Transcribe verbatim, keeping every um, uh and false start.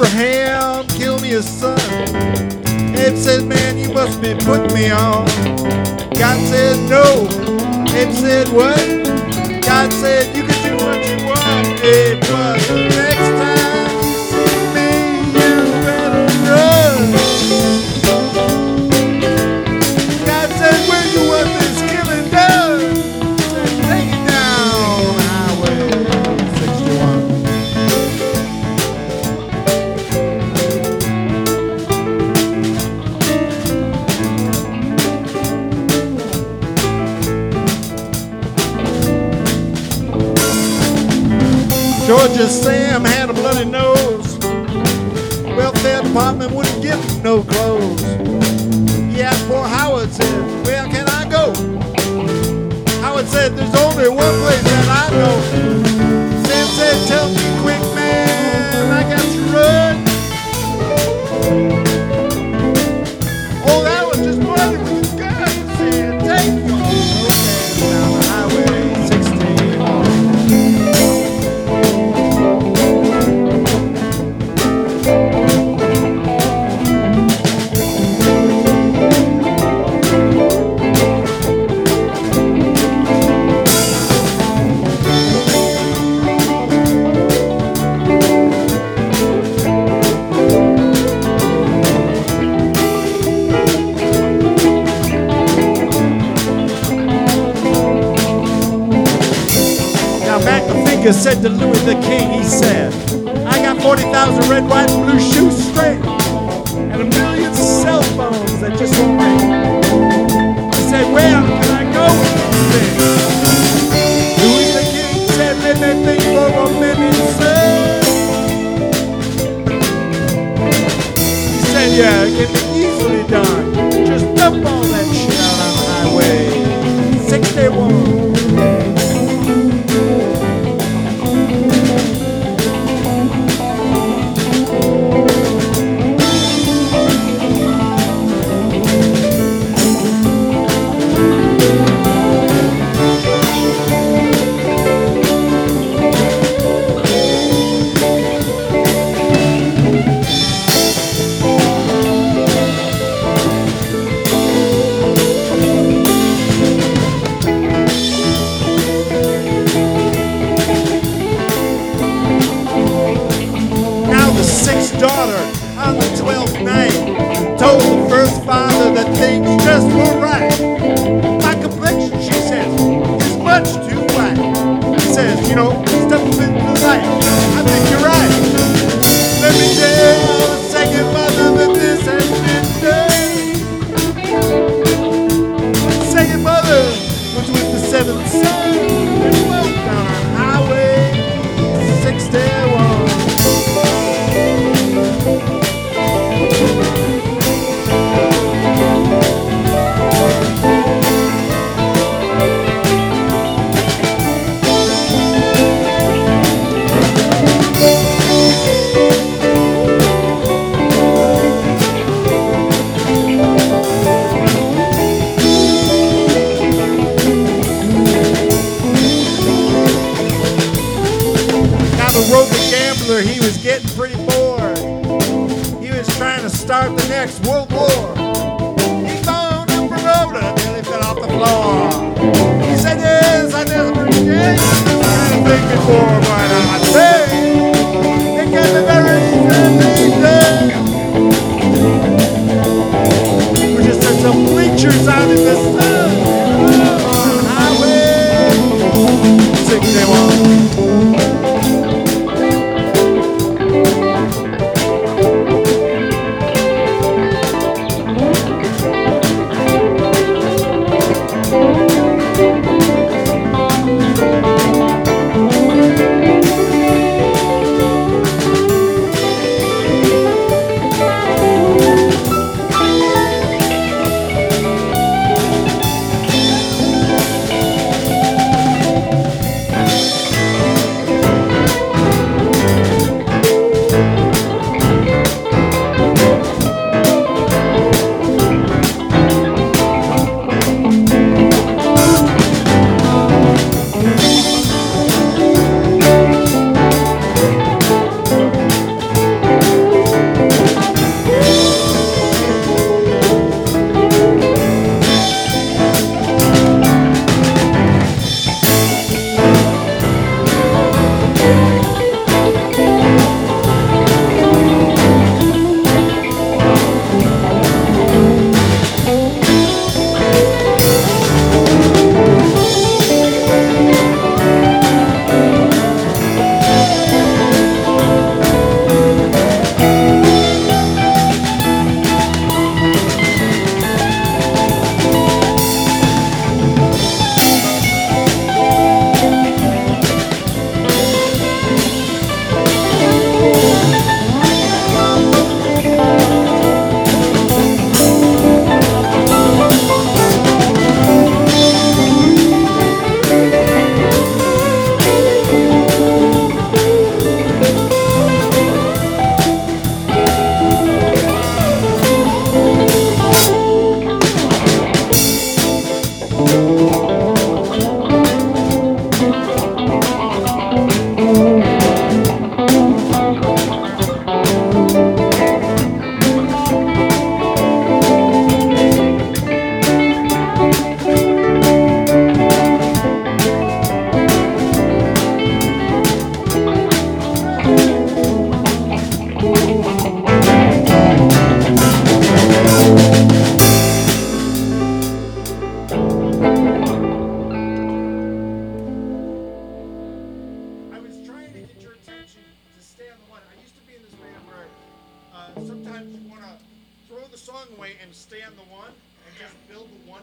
Abraham, kill me a son. Abe said, man, you must be putting me on. God said, no. Abe said, what? God said, you can do what you want, Abe, but the next time you see me, you better run. God said, where you want this killing done? Take it down, Highway sixty-one. Georgia Sam had a bloody nose. Welfare department wouldn't give him no clothes. He asked poor Howard, said, where can I go? Howard said, there's only one place that I know. Sam said, tell me quick, man, I got to run. Oh, that was just bloody with his gun. He said, take me. Okay, down the highway sixty-one. Said to Louis the King, he said, I got forty thousand red, white, and blue shoes straight, and a million cell phones that just won't ring. He said, where can I go with these things? Louis the King said, let me think for a minute, sir. He said, yeah, it can be easily done. Just dump all that shit out on the highway sixty-one. Daughter on the twelfth night told the first father that things just were right. My complexion, she says, is much too white. He says, you know, step into the light. I think you're right. Let me tell the second mother that this has been done. The second mother was with the seventh son and walked down on Highway sixty-one. He was getting pretty bored. He was trying to start the next World War. He phoned up for Rhoda till he fell off the floor. He said, yes, I never forget. I think before, but I say it can be very easy. We just had some bleachers out in the sun on Highway sixty-one. sometimes you want to throw the song away and stay on the one and just build the one